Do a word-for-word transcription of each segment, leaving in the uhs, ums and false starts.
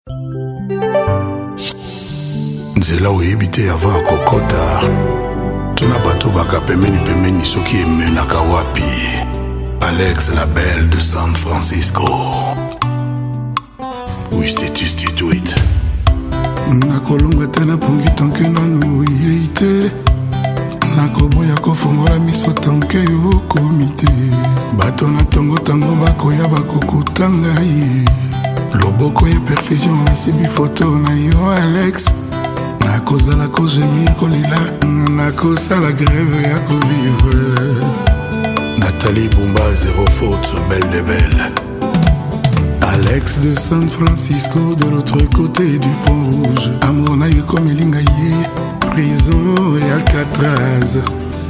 Nzela oyebi avant kokota tuna bato baka pemeni pemeni soki emenaka wapi. Alex la belle de San Francisco. Wistitustituit nakolonga te napongi tonke nanu yeite nakoboya kofongola miso tonke yo komite bato na tongo tango bakoya bakokuta ngai loboko ye perfusion nasimbi foto na yo Alex nakozala kozemir kolila nakosala grève ya kovivre. Nathalie Bumba zéro faute belle de belle. Alex de San Francisco de l'autre côté du pont rouge. Amour na yo comme elingaye prison et Alcatraz.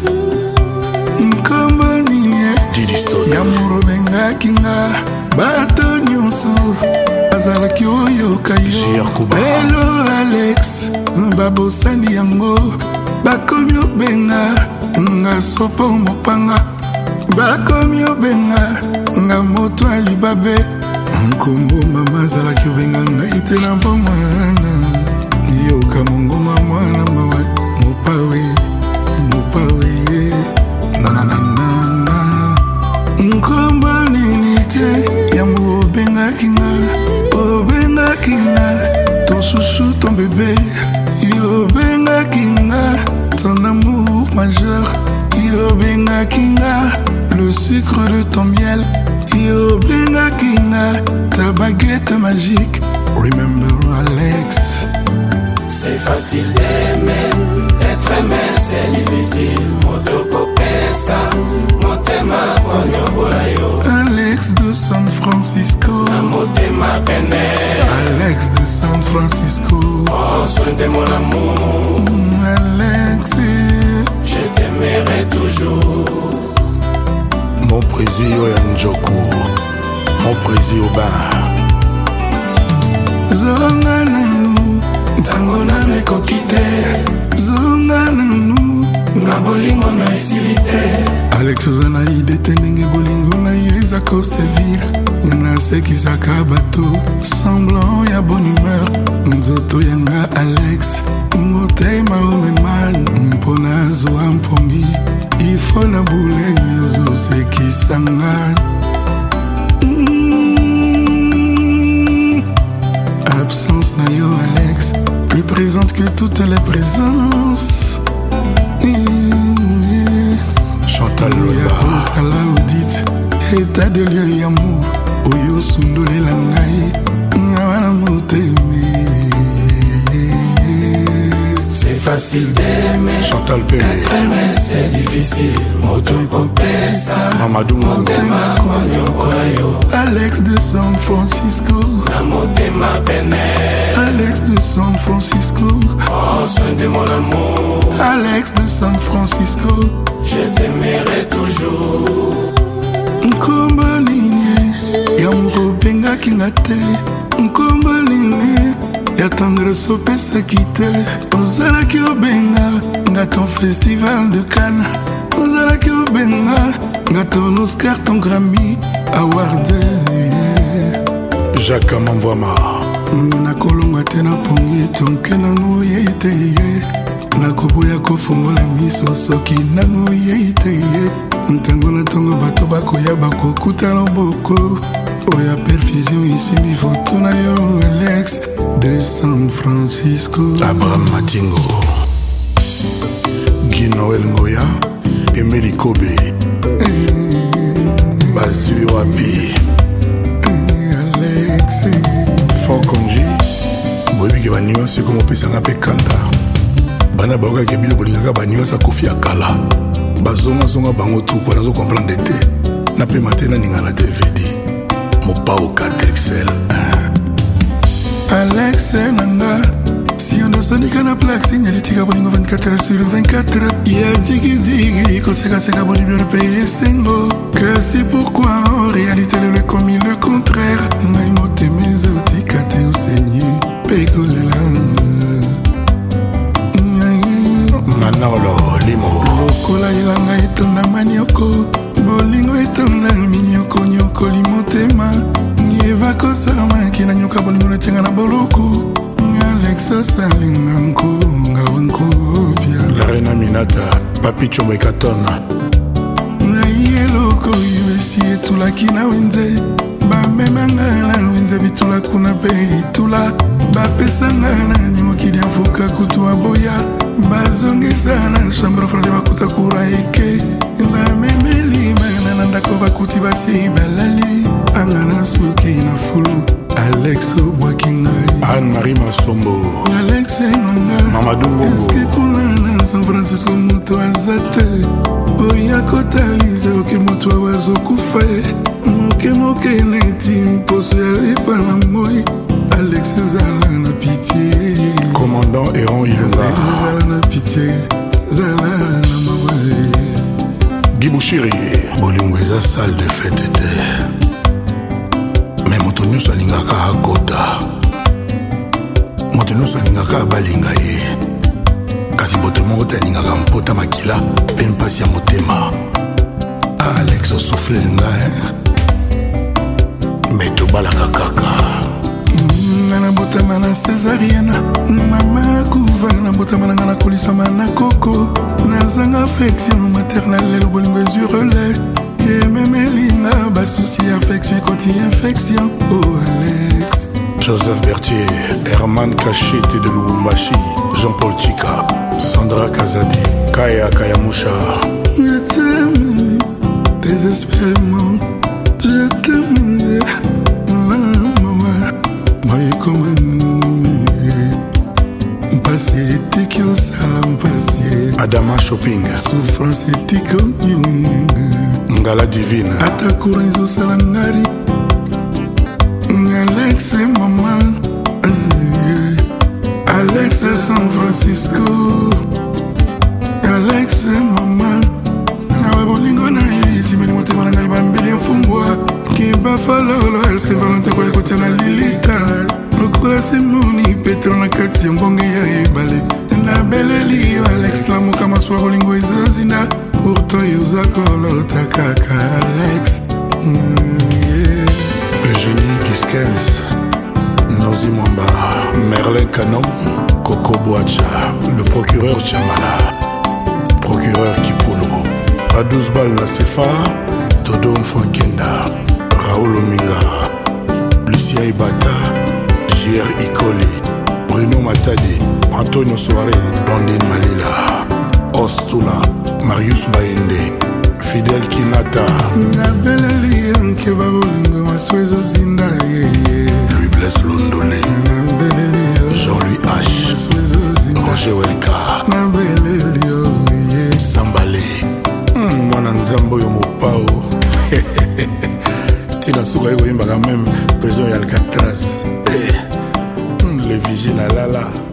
Nkamba ninye Yamuro benga kinga bato nyonso azalaki oyo kayo. Hello Alex babosani yango bakomi obenga nga sopo mopanga bakomi obenga nga moto alibabe nkombo mama azalaki obenga ngai te na bomwana yoka mongoma mwana mawa mopawe mopawe nananana nkombo nini te yamu obengaki nga obengaki nga ton chouchou ton bébé yobengaki nga ton amour majeur yobengaki nga le sucre de ton miel yobengaki nga ta baguette magique. Remember Alex. C'est facile d'aimer, être aimé c'est difficile. Motoko pesa, motema konyobola yo. Alex de San Francisco. Motema pene. Alex de San Francisco. Prends soin de mon amour. Alex. Je t'aimerai toujours. Mon président Njoku. Mon président Oba. Zonga nanu ntango na mekokite zonga nanu na bolingo na esilite. Alex ozana idete ndenge bolingo na yo eza kosevire nasekisaka bato semblant ya bonne humeur nzoto yanga Alex motema omema mpona azwa mpongi ifo na bule ozosekisanga. Absence na yo Alex, plus présente que toutes les présences. Chantal Loya Sala audite, état de lieu yamour, oyo sundole langai, ngawana moteme. C'est facile d'aimer, Chantal Pélé. Être aimé c'est difficile. Motoko pesa, Mamadou motema konyobola yo. Alex de San Francisco. Na motema pene. Alex de San Francisco. Prends soin de mon amour. Alex de San Francisco. Je t'aimerai toujours. Nkomba nini yamuro benga kingate. Nkomba nini ya tendresse opesaki te. Ozalaki obenga nga ton festival de Cannes. Ozalaki obenga nga ton Oscar ton Grammy Award. Jacques Mamvwama nakolongwa te na pongi tonke nanu yei te ye nakoboya kofongola miso soki nanu yei te ye ntango na tongo bato bakoya bakokuta loboko oya perfusion isimbi foto na yo Alex de San Francisco. Abraham Matingo Guy Noël Ngoya Emeli Kobe Bazui Wapi Alex Fokonji boyebi baniwa se komo pesanga pe kanda bana baoka ke bilo bolingaka baniwa sa kofi akala bazonga zonga bango tout kwa nazo comprendre te na pe matena ninga na D V D mopao quatre X L. Alex nanga si on dosonika na plaque signal tika bolingo vingt-quatre heures sur vingt-quatre. Ya digi digi koseka seka boni bien payer sengo que c'est pourquoi en réalité le commis le contraire ngai moteme zotika te osenyi pekolela manolo limo lokola ilanga etonda manioko bolingo etonda minioko nyoko limotema nieva kosama kina nyoka Naluka bolingo na tenga na boloko Alex Salinga nkonga wankovia La reine Aminata Papi Chombo Ekatona Na yeloko yuesi etulaki na wenze Bamemanga na wenze bitula kuna pe itula Bapesanga na nyimokili afuka kutu aboya Bazongeza na shambra frade bakuta kura eke Bamemeli bana ndako bakuti basi balali Angana suki na fulu Alex Obwakingai Anne-Marie Masombo Alex Nanga Mamadou Mbongo Eske kuna na San Francisco muto azate Oya kotalize oke mutu awazo kufaye Moke moke neti mposo ya lipa na moi Alex Zala na pitié Commandant Héron Ilunga Alex Zala na pitié Zala na mawaye Guy Bouchiri Bolingo eza salle de fête te Mais moto nyonso alingaka akota Moto nyonso alingaka abalinga ye Kasi boto moko te alingaka mpota makila Pe mpasi ya motema Alex osouffle linga Mais tobalaka kaka Nana botama na césarienne Mama kuva na botama na ngana kolisama na koko Nazanga affection maternelle Le bolingo ezu relais Et même Elina bas souci affection Quand il infection Oh Alex Joseph Berthier Herman Kachete de Lubumbashi Jean-Paul Chika Sandra Kazadi Kaya Kayamusha Je t'aime Désespérément Je t'aime Maman Moi comme Passé éthique au salam passé Adama Shopping Souffrance éthique Ngala Divine Atakura izo salangari Alex et maman Alex et San Francisco Alex et maman Awa bolingo na isi Meni mote wana ngai bambeli mfungwa Kiba falolo Ese valente kwa kotia na lilita Lokula simoni Petro na kati ya mbonge ya ebale Na beleli Alex la muka maswa bolingo izazina Pourtant yuzakolo takaka Alex mm, yeah. Eugénie Kiskens Nozi Mwamba Merlin Canon Coco Boacha Le procureur Chamala Procureur Kipolo À douze balles la Cefa Dodo Mfankenda Raoul Ominga Lucia Ibata J R Ikoli Bruno Matadi Antonio Soare Blandine Malila Ostula Marius Baende Fidel Kinata Nabeleli Anke babolingo Maswezo zinda Louis Blaise Londolé Jean-Louis H Roger Welka Sambale Mwana Nzambo yo mopao Tina Souga yo yimbaka même Prison Yalcatraz Le vigile à Lala